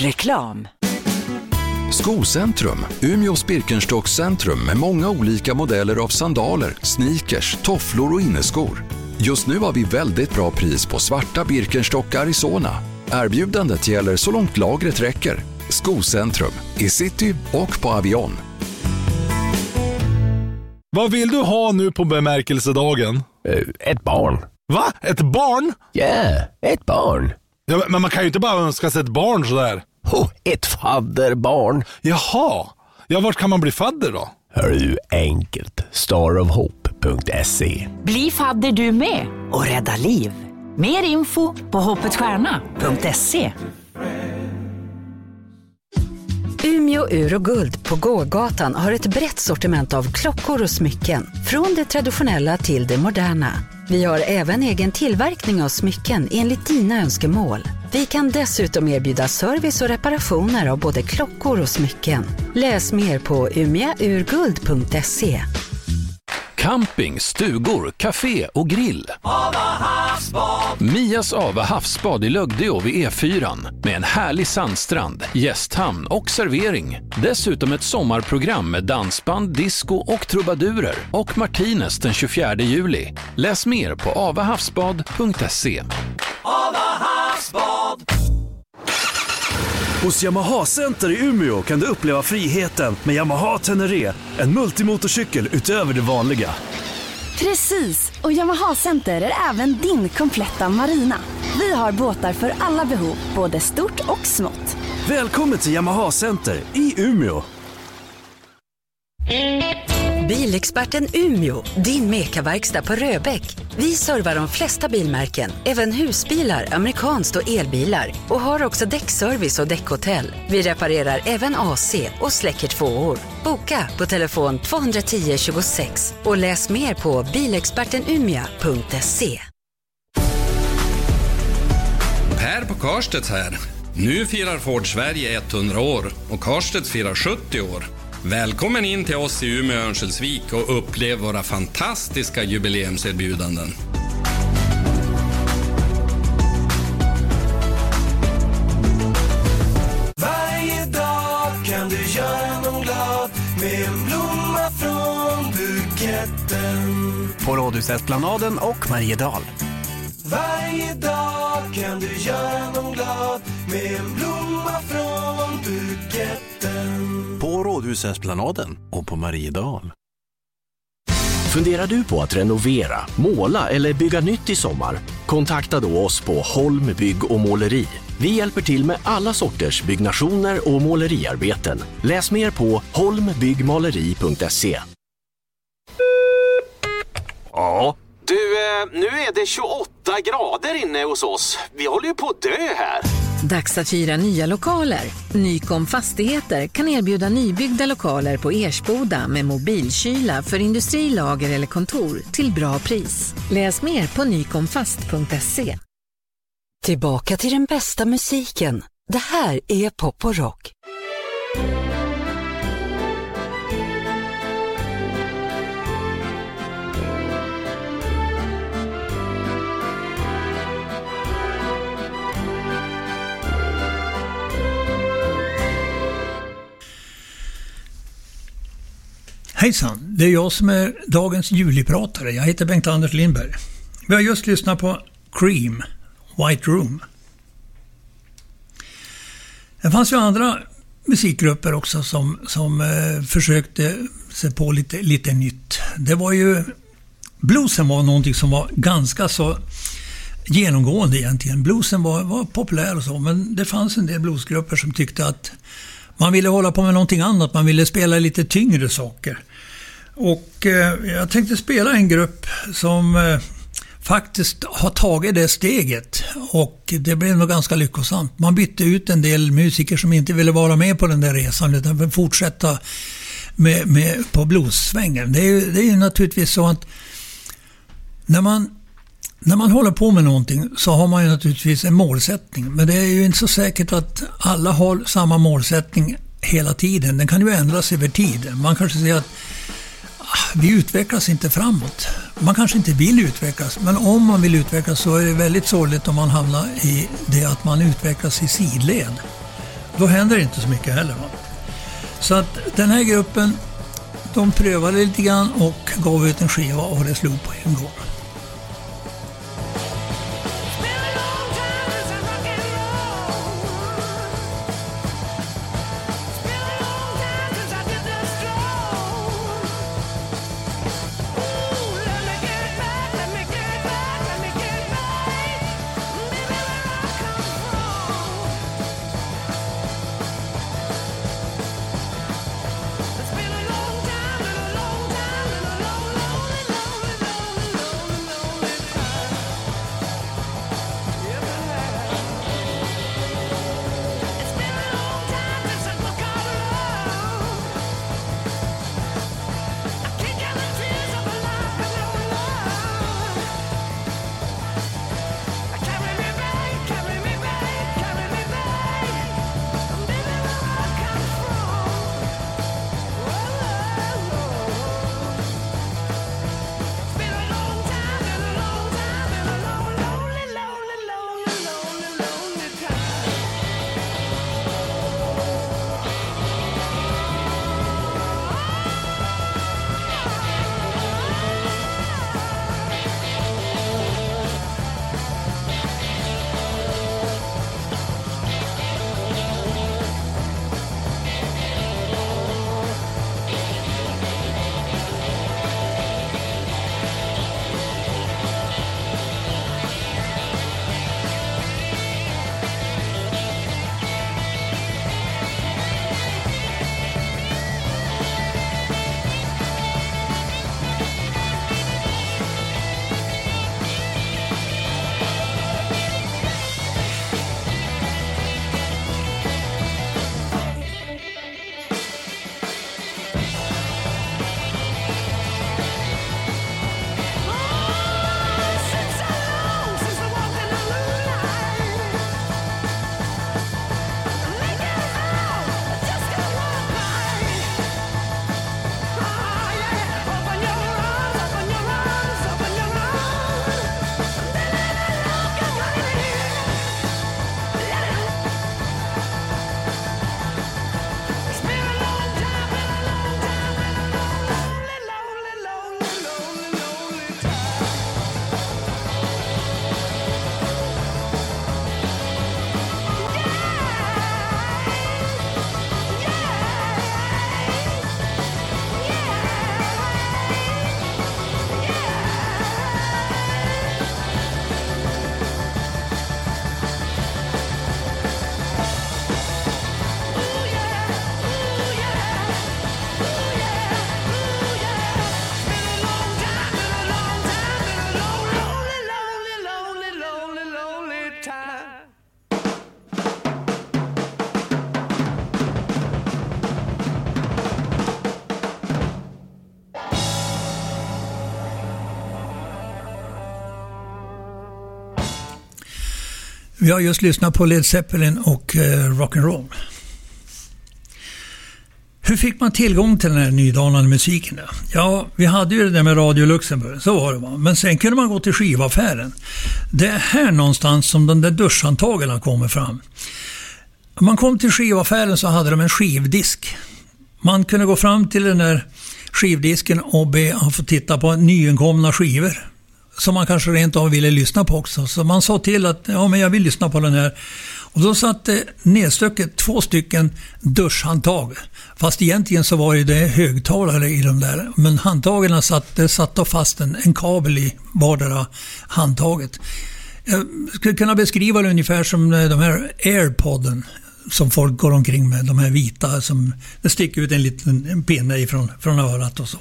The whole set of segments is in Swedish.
Reklam. Skocentrum, Umeås Birkenstock-centrum med många olika modeller av sandaler, sneakers, tofflor och inneskor. Just nu har vi väldigt bra pris på svarta Birkenstock Arizona. Erbjudandet gäller så långt lagret räcker. Skocentrum i city och på Avion. Vad vill du ha nu på bemärkelsedagen? Ett barn. Va? Ett barn? Ja, yeah, ett barn. Ja, men man kan ju inte bara önska sig ett barn sådär. Ett fadderbarn. Jaha. Ja, vart kan man bli fadder då? Hör du, enkelt. starofhope.se. Bli fadder du med och rädda liv. Mer info på hoppetstjärna.se. Umeå Ur och Guld på Gågatan har ett brett sortiment av klockor och smycken. Från det traditionella till det moderna. Vi har även egen tillverkning av smycken enligt dina önskemål. Vi kan dessutom erbjuda service och reparationer av både klockor och smycken. Läs mer på umeaurguld.se. Camping, stugor, café och grill. Ava havsbad. Mias Ava havsbad i Lögdeå vid E4 med en härlig sandstrand, gästhamn och servering. Dessutom ett sommarprogram med dansband, disco och trubadurer och Martinez den 24 juli. Läs mer på avahavsbad.se. Ava havsbad. Hos Yamaha Center i Umeå kan du uppleva friheten med Yamaha Tenere, en multimotorcykel utöver det vanliga. Precis, och Yamaha Center är även din kompletta marina. Vi har båtar för alla behov, både stort och smått. Välkommen till Yamaha Center i Umeå. Bilexperten Umeå, din mekaverkstad på Röbäck. Vi servar de flesta bilmärken, även husbilar, amerikanskt och elbilar. Och har också däckservice och däckhotell. Vi reparerar även AC och släcker 2år. Boka på telefon 210 26 och läs mer på bilexpertenumia.se. Per på Karstedt här. Nu firar Ford Sverige 100 år och Karstedt firar 70 år. Välkommen in till oss i Umeå och Örnsköldsvik och upplev våra fantastiska jubileumserbjudanden. Varje dag kan du göra någon glad med en blomma från buketten. På Rådhusesplanaden och Mariedal. Varje dag kan du göra någon glad med en blomma från buketten. På Rådhusesplanaden och på Mariedal. Funderar du på att renovera, måla eller bygga nytt i sommar? Kontakta då oss på Holm Bygg och Måleri. Vi hjälper till med alla sorters byggnationer och måleriarbeten. Läs mer på holmbyggmaleri.se. Ja, du, nu är det 28 grader inne hos oss. Vi håller ju på att dö här. Dags att hyra nya lokaler. Nykom Fastigheter kan erbjuda nybyggda lokaler på Ersboda med mobilkyla för industri, lager eller kontor till bra pris. Läs mer på nykomfast.se. Tillbaka till den bästa musiken. Det här är Pop och Rock. Hejsan, det är jag som är dagens julipratare. Jag heter Bengt-Anders Lindberg. Vi har just lyssnat på Cream, White Room. Det fanns ju andra musikgrupper också som försökte se på lite nytt. Det var ju, bluesen var någonting som var ganska så genomgående egentligen. Bluesen var populär och så, men det fanns en del bluesgrupper som tyckte att man ville hålla på med någonting annat, man ville spela lite tyngre saker. Och jag tänkte spela en grupp som faktiskt har tagit det steget, och det blev nog ganska lyckosamt. Man bytte ut en del musiker som inte ville vara med på den där resan utan ville fortsätta med på bluessvängen. Det är ju naturligtvis så att när man håller på med någonting så har man ju naturligtvis en målsättning. Men det är ju inte så säkert att alla har samma målsättning hela tiden. Den kan ju ändras över tid. Man kanske säger att vi utvecklas inte framåt. Man kanske inte vill utvecklas. Men om man vill utvecklas så är det väldigt sorgligt om man hamnar i det att man utvecklas i sidled. då händer det inte så mycket heller. Va? Så att den här gruppen, de prövade lite grann och gav ut en skiva och det slog på en gång. Vi har just lyssnat på Led Zeppelin och rock'n'roll. Hur fick man tillgång till den här nydanande musiken då? Ja, vi hade ju det där med Radio Luxemburg, så var det va. Men sen kunde man gå till skivaffären. Det är här någonstans som de där duschhandtagen kommer fram. Om man kom till skivaffären så hade de en skivdisk. Man kunde gå fram till den där skivdisken och be att få titta på nyinkomna skivor som man kanske rent av ville lyssna på också. Så man sa till att ja, men jag vill lyssna på den här. Och då satt det nedstucket 2 stycken duschhandtag. Fast egentligen så var det högtalare i de där. Men handtagen satt då fast en kabel i vardera handtaget. Jag skulle kunna beskriva det ungefär som de här AirPodden som folk går omkring med. De här vita som det sticker ut en liten pinne från örat och så.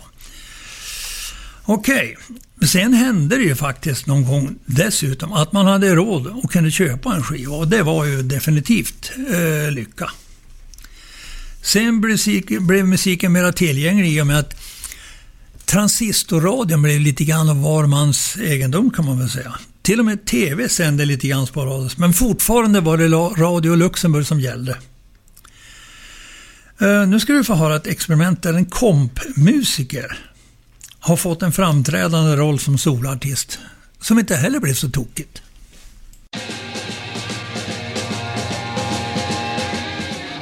Okej. Sen hände det ju faktiskt någon gång dessutom att man hade råd och kunde köpa en skiva. Och det var ju definitivt lycka. Sen blev musiken mer tillgänglig i och med att transistorradion blev lite grann av var mans egendom kan man väl säga. Till och med tv sände lite grann sporadisk. Men fortfarande var det Radio Luxemburg som gällde. Nu ska du få höra ett experiment där en kompmusiker har fått en framträdande roll som solartist som inte heller blev så tokigt.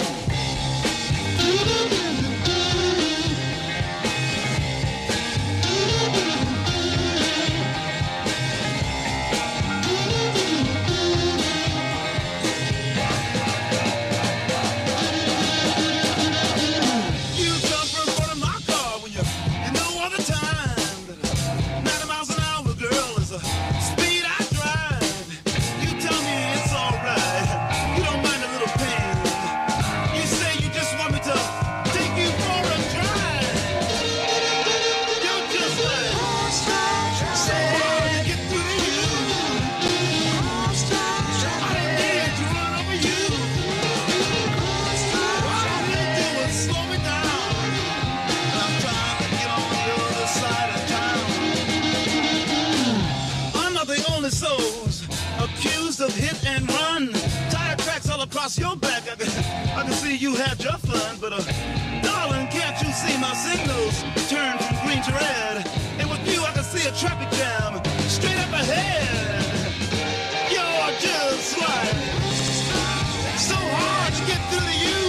watch your back. I can see you had your fun, but darling, can't you see my signals turn from green to red? And with you, I can see a traffic jam straight up ahead. You're just right, so hard to get through to you.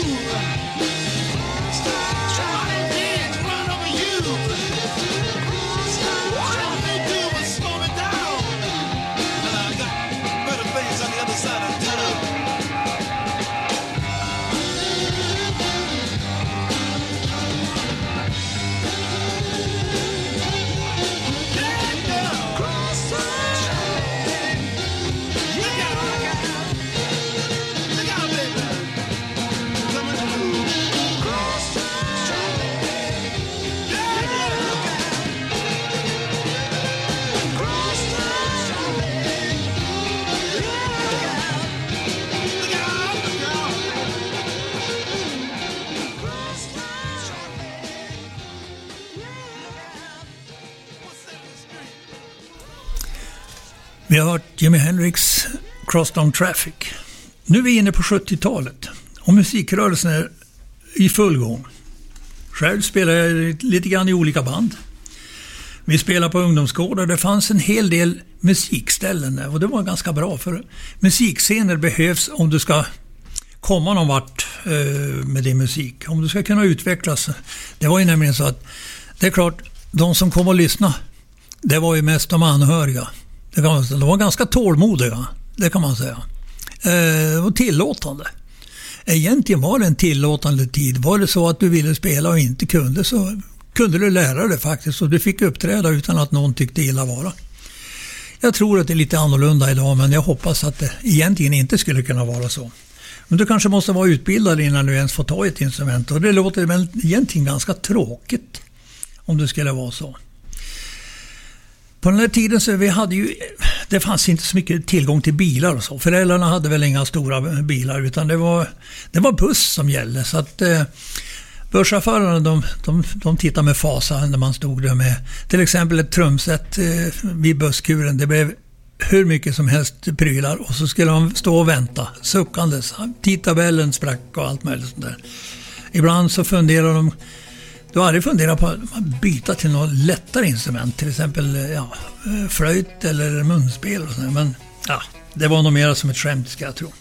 I don't dare to run over you. All they do is slow me down, and I got better things on the other side of town. Vi har hört Jimi Hendrix Crossed on Traffic. Nu är vi inne på 70-talet och musikrörelsen är i full gång. Själv spelar jag lite grann i olika band. Vi spelar på ungdomsgårdar. Det fanns en hel del musikställen där och det var ganska bra, för musikscener behövs om du ska komma någon vart med din musik. Om du ska kunna utvecklas. Det var ju nämligen så att det är klart, de som kom och lyssna, det var ju mest de anhöriga. De var ganska tålmodiga, det kan man säga. Och tillåtande. Egentligen var det en tillåtande tid. Var det så att du ville spela och inte kunde, så kunde du lära dig faktiskt. Och du fick uppträda utan att någon tyckte illa vara. Jag tror att det är lite annorlunda idag, men jag hoppas att det egentligen inte skulle kunna vara så. Men du kanske måste vara utbildad innan du ens får ta ett instrument. Och det låter väl egentligen ganska tråkigt om det skulle vara så. På den här tiden så det fanns inte så mycket tillgång till bilar och så. Föräldrarna hade väl inga stora bilar, utan det var buss som gällde. Så att busschaufförerna de tittade med fasa när man stod där med till exempel ett trumset vid busskuren. Det blev hur mycket som helst prylar och så skulle man stå och vänta suckandes. Tidtabellen sprack och allt möjligt sånt där. Ibland så funderar de. Du har aldrig funderat på att byta till något lättare instrument, till exempel flöjt eller munspel och sådär. Men det var nog mer som ett skämt, ska jag tro.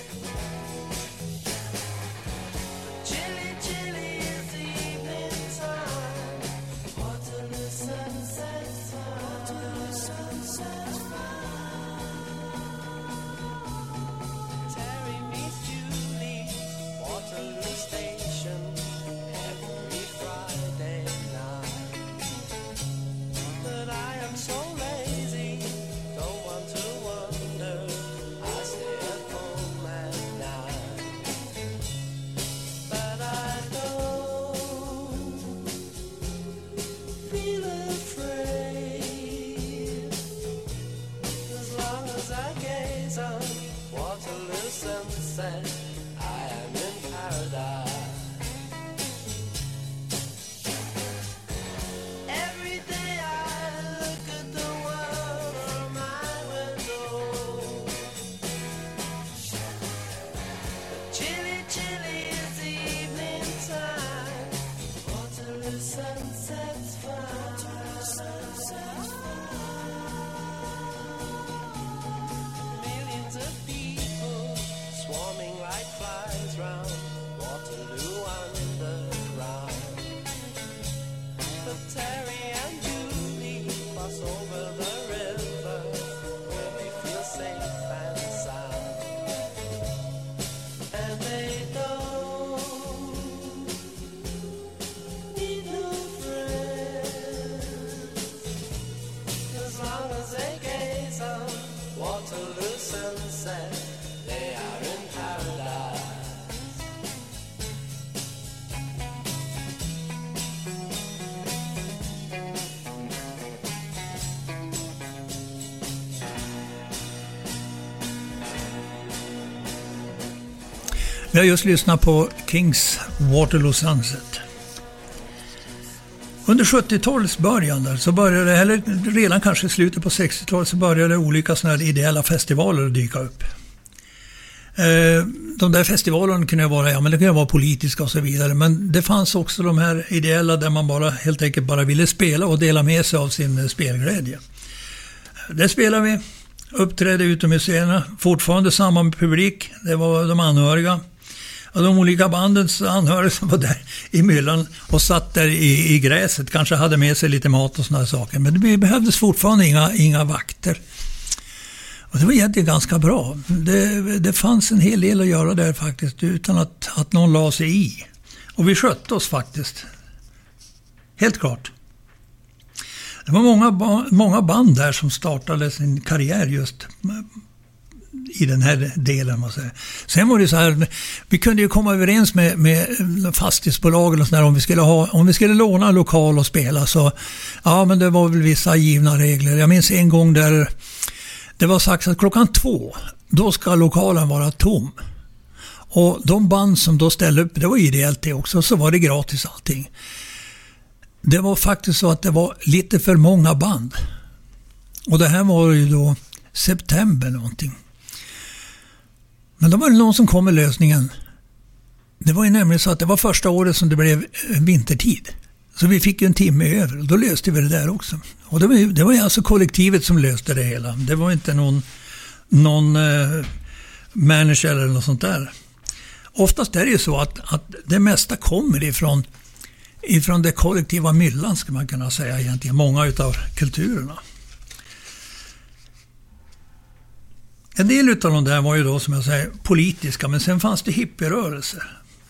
Chilly, chilly is the evening time. Vi har just lyssnat på Kings Waterloo Sunset. Under 70-talets början där, så började, eller redan kanske i slutet på 60-talet, så började olika såna här ideella festivaler att dyka upp. De där festivalerna kunde vara, men det kunde vara politiska och så vidare, men det fanns också de här ideella där man bara helt enkelt bara ville spela och dela med sig av sin spelglädje. Det spelade vi, uppträdde utomhuscena, fortfarande samma med publik, det var de anhöriga. Och de olika bandens anhöriga som var där i myllan och satt där i gräset, kanske hade med sig lite mat och såna här saker. Men det behövdes fortfarande inga vakter. Och det var egentligen ganska bra. Det fanns en hel del att göra där faktiskt utan att någon la sig i. Och vi skötte oss faktiskt. Helt klart. Det var många band där som startade sin karriär just i den här delen. Man säger. Sen var det så här, vi kunde ju komma överens med fastighetsbolagen och sådär om vi skulle låna lokal och spela, så ja, men det var väl vissa givna regler. Jag minns en gång där det var sagt att 2:00 då ska lokalen vara tom. Och de band som då ställde upp, det var ideellt det också, så var det gratis allting. Det var faktiskt så att det var lite för många band. Och det här var ju då september någonting. Men då var det någon som kom med lösningen. Det var ju nämligen så att det var första året som det blev vintertid. Så vi fick ju en timme över och då löste vi det där också. Och det var ju alltså kollektivet som löste det hela. Det var inte någon manager eller något sånt där. Oftast är det ju så att det mesta kommer ifrån det kollektiva myllan, ska man kunna säga egentligen. Många utav kulturerna. En del utav de där var ju då, som jag säger, politiska, men sen fanns det hippierörelser.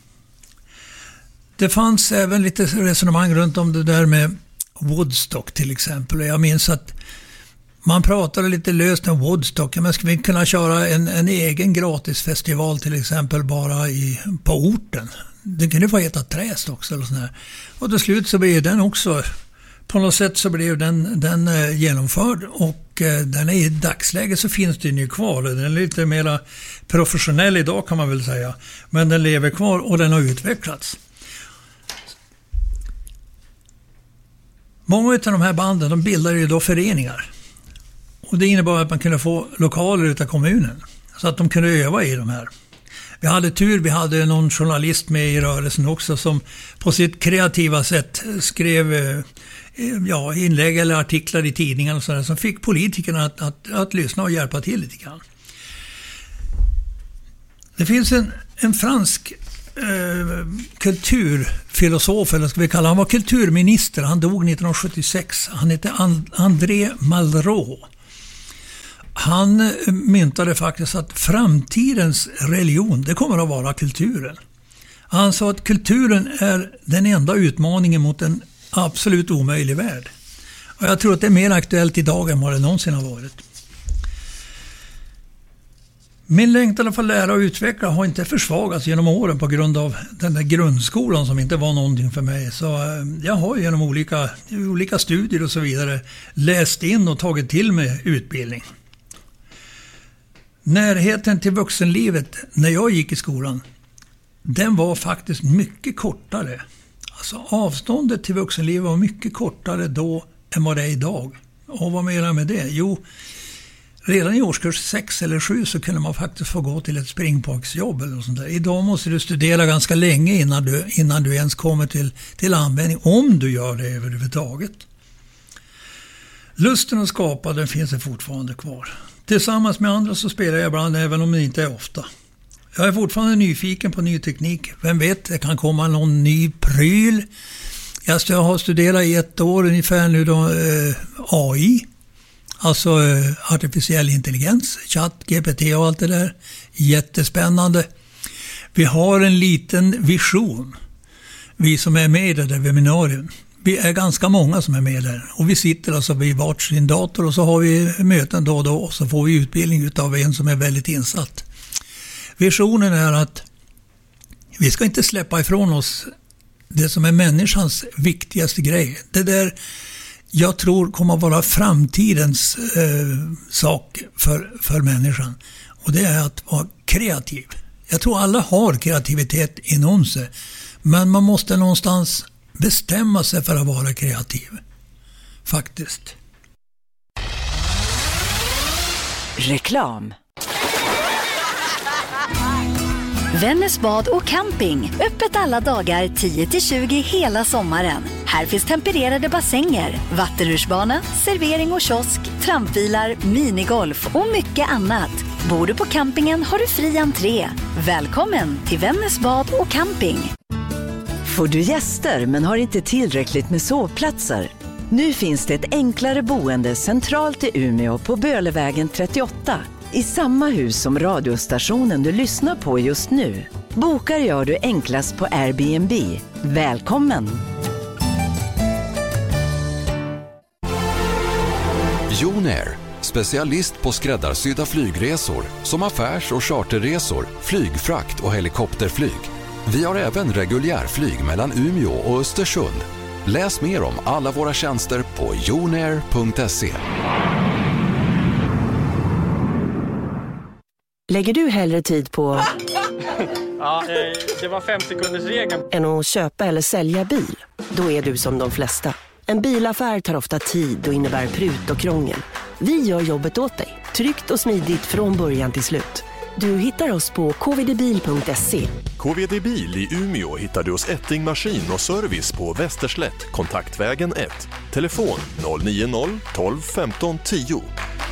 Det fanns även lite resonemang runt om det där med Woodstock till exempel. Jag minns att man pratade lite löst om Woodstock. Men skulle vi kunna köra en egen gratisfestival till exempel bara på orten? Det kunde få heta Träst också eller sådär. Och till slut så blev den också, på något sätt så blev den genomförd, och den är i dagsläget så finns den ju kvar. Den är lite mer professionell idag kan man väl säga. Men den lever kvar och den har utvecklats. Många av de här banden, de bildar ju då föreningar. Och det innebar att man kunde få lokaler utav kommunen. Så att de kunde öva i de här. Vi hade tur, vi hade någon journalist med i rörelsen också som på sitt kreativa sätt skrev inlägg eller artiklar i tidningar och sådär, som fick politikerna att lyssna och hjälpa till lite grann. Det finns en fransk kulturfilosof, eller ska vi kalla, han var kulturminister, han dog 1976, han hette André Malraux. Han myntade faktiskt att framtidens religion, det kommer att vara kulturen. Han sa att kulturen är den enda utmaningen mot en absolut omöjlig värld. Och jag tror att det är mer aktuellt idag än vad det någonsin har varit. Min längtan för att lära och utveckla har inte försvagats genom åren på grund av den där grundskolan som inte var någonting för mig. Så jag har genom olika studier och så vidare läst in och tagit till mig utbildning. Närheten till vuxenlivet när jag gick i skolan, den var faktiskt mycket kortare. Alltså avståndet till vuxenlivet var mycket kortare då än vad det är idag. Och vad menar jag med det? Jo, redan i årskurs 6 eller 7 så kunde man faktiskt få gå till ett springpojksjobb eller något sånt där. Idag måste du studera ganska länge innan du ens kommer till användning, om du gör det överhuvudtaget. Lusten att skapa, den finns det fortfarande kvar. Tillsammans med andra så spelar jag ibland, även om det inte är ofta. Jag är fortfarande nyfiken på ny teknik. Vem vet, det kan komma någon ny pryl. Jag har studerat i 1 år ungefär nu då, AI. Alltså artificiell intelligens, chatt, GPT och allt det där. Jättespännande. Vi har en liten vision. Vi som är med i det där webinarium. Vi är ganska många som är med där. Och vi sitter alltså vid varsin dator och så har vi möten då och då. Och så får vi utbildning av en som är väldigt insatt. Visionen är att vi ska inte släppa ifrån oss det som är människans viktigaste grej. Det där jag tror kommer att vara framtidens sak för människan. Och det är att vara kreativ. Jag tror alla har kreativitet inom sig. Men man måste någonstans bestämma sig för att vara kreativ. Faktiskt. Reklam. Vännäs bad och camping. Öppet alla dagar 10-20 hela sommaren. Här finns tempererade bassänger, vattenrutschbana, servering och kiosk, trampbilar, minigolf och mycket annat. Bor du på campingen har du fri entré. Välkommen till Vännäs bad och camping. Får du gäster men har inte tillräckligt med sovplatser? Nu finns det ett enklare boende centralt i Umeå på Bölevägen 38. I samma hus som radiostationen du lyssnar på just nu. Bokar gör du enklast på Airbnb. Välkommen! Jonair, specialist på skräddarsydda flygresor som affärs- och charterresor, flygfrakt och helikopterflyg. Vi har även reguljärflyg mellan Umeå och Östersund. Läs mer om alla våra tjänster på jonair.se. Lägger du hellre tid på... Ja, det var 5 sekunders regeln. Än att köpa eller sälja bil? Då är du som de flesta. En bilaffär tar ofta tid och innebär prut och krångel. Vi gör jobbet åt dig. Tryggt och smidigt från början till slut. Du hittar oss på kvdbil.se. KVD Bil i Umeå hittar du hos Etting Maskin och Service på Västerslätt, Kontaktvägen 1. Telefon 090 12 15 10.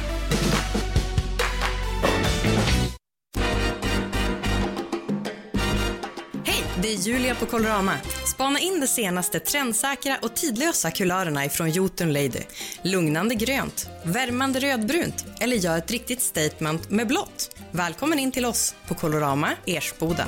Det är Julia på Colorama. Spana in de senaste trendsäkra och tidlösa kulörerna ifrån Jotun Lady. Lugnande grönt, värmande rödbrunt eller gör ett riktigt statement med blått. Välkommen in till oss på Colorama, Ersboda.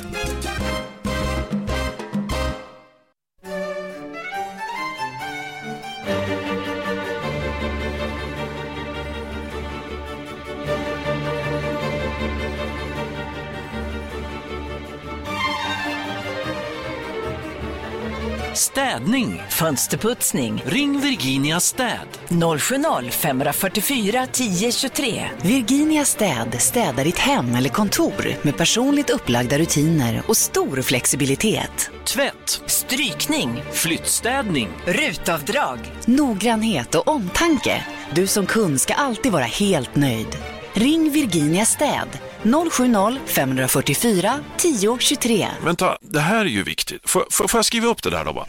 Städning, fönsterputsning. Ring Virginia Städ. 070-544 1023. Virginia Städ städar ditt hem eller kontor med personligt upplagda rutiner och stor flexibilitet. Tvätt, strykning, flyttstädning, rutavdrag, noggrannhet och omtanke. Du som kund ska alltid vara helt nöjd. Ring Virginia Städ. 070-544 1023. Vänta, det här är ju viktigt. Får jag skriva upp det där då bara?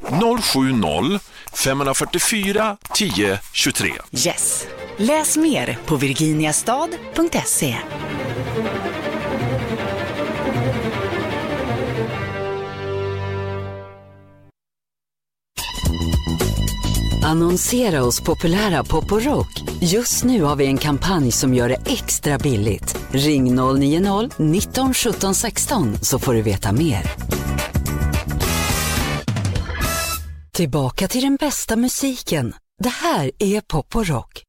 070-544 1023. Yes. Läs mer på virginiastad.se. Annonsera hos populära Pop och Rock. Just nu har vi en kampanj som gör det extra billigt. Ring 090 19 17 16 så får du veta mer. Tillbaka till den bästa musiken. Det här är Pop och Rock.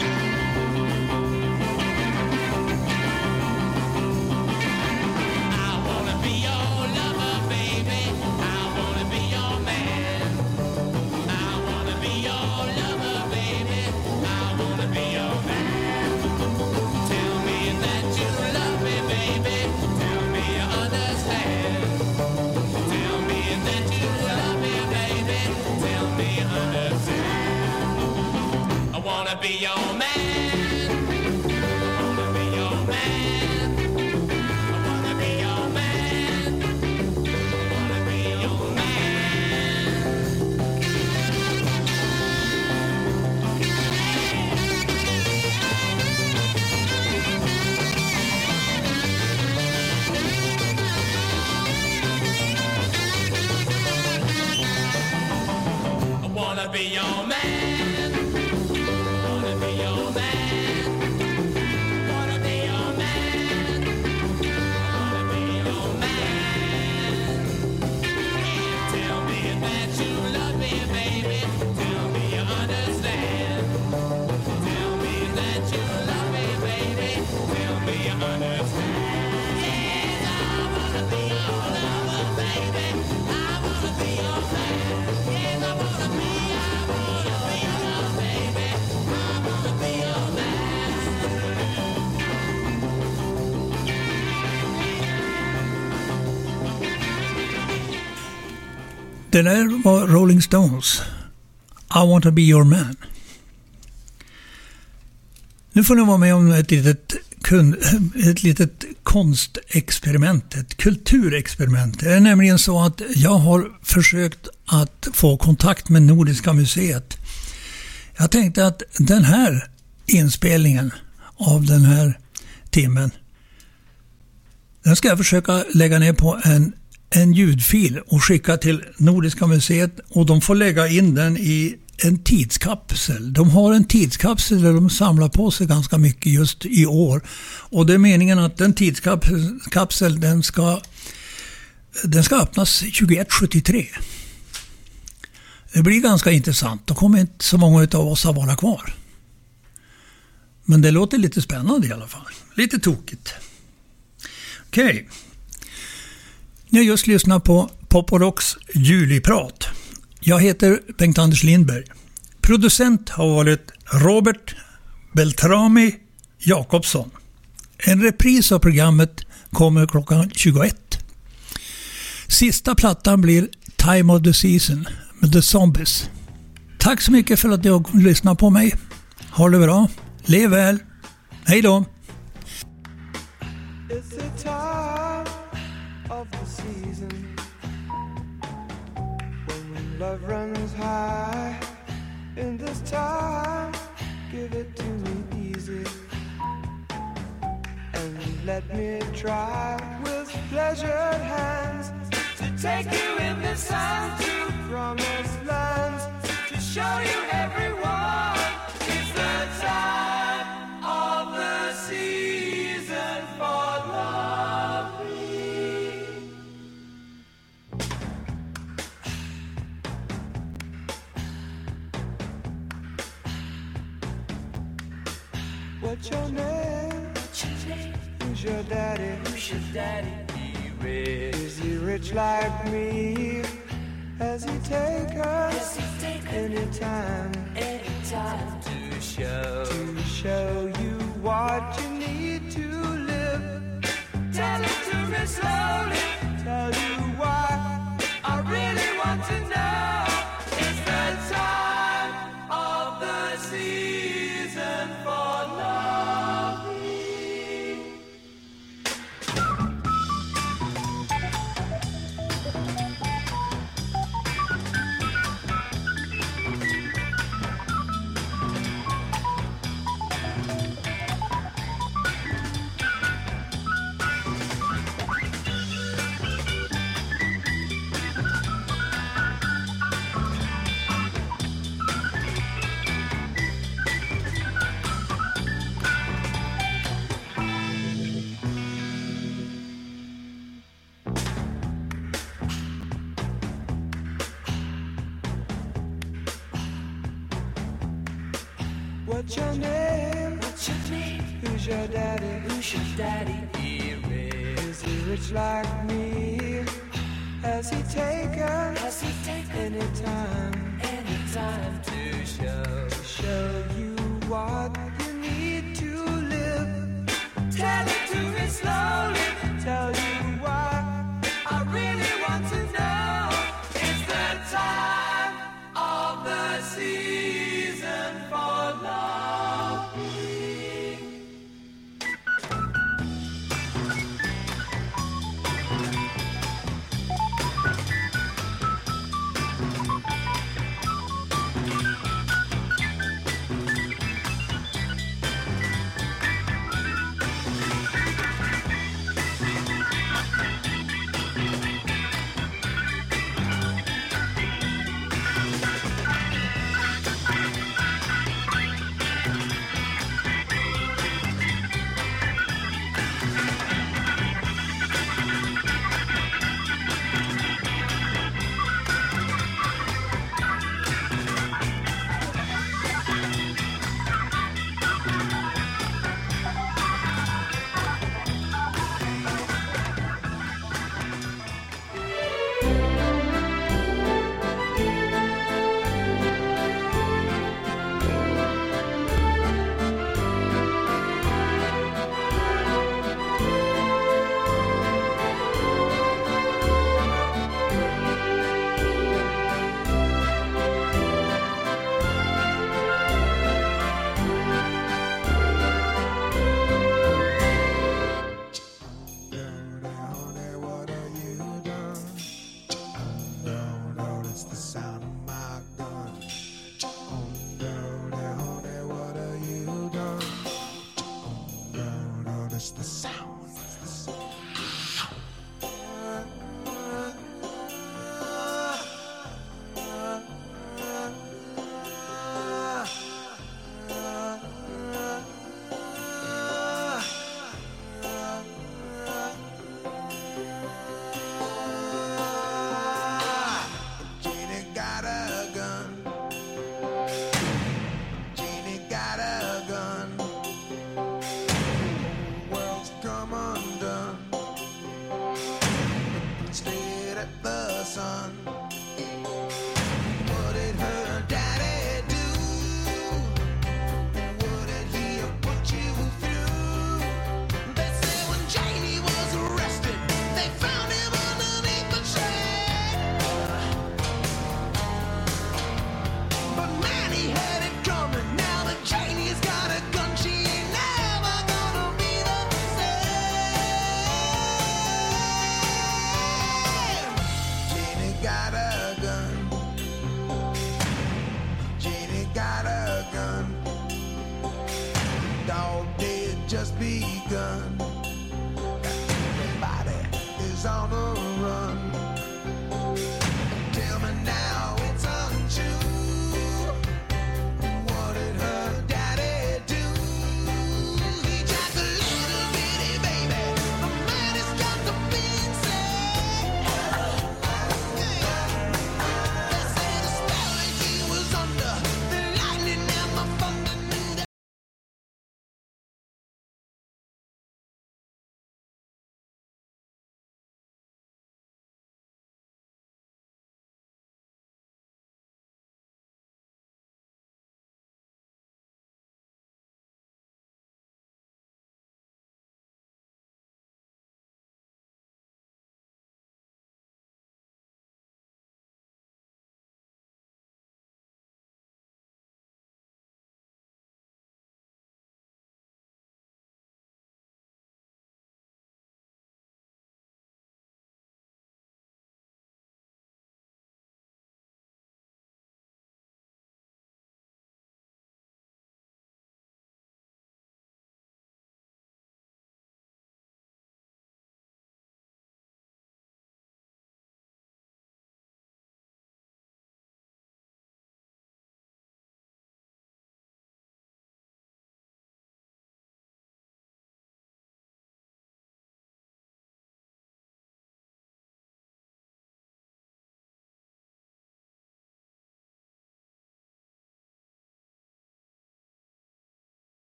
Be your man. Det där var Rolling Stones. I want to be your man. Nu får ni vara med om ett litet konstexperiment, ett kulturexperiment. Det är nämligen så att jag har försökt att få kontakt med Nordiska museet. Jag tänkte att den här inspelningen av den här timmen, den ska jag försöka lägga ner på en ljudfil och skicka till Nordiska museet, och de får lägga in den i en tidskapsel. De har en tidskapsel där de samlar på sig ganska mycket just i år, och det är meningen att den tidskapsel den ska öppnas 2173. Det blir ganska intressant. Då kommer inte så många av oss att vara kvar. Men det låter lite spännande i alla fall. Lite tokigt. Okej. Ni har just lyssnat på Pop och Rocks juliprat. Jag heter Bengt-Anders Lindberg. Producent har varit Robert Beltrami Jakobsson. En repris av programmet kommer klockan 21. Sista plattan blir Time of the Season med The Zombies. Tack så mycket för att du har lyssnat på mig. Ha det bra. Lev väl. Hej då. It's the time of the season when love runs high. In this time, give it to me easy and let me try with pleasured hands to take you in the sun to promised lands, to show you everyone. It's the time of the season for loving. What's your name? Who's your daddy? Is he rich like me? Has he take us anytime to show you what you need to live? Tell it to me slowly. Tell you why I really want to know. It's the time of the season for loving. What's your name? Who's your daddy? Is he rich like me? Has he taken any time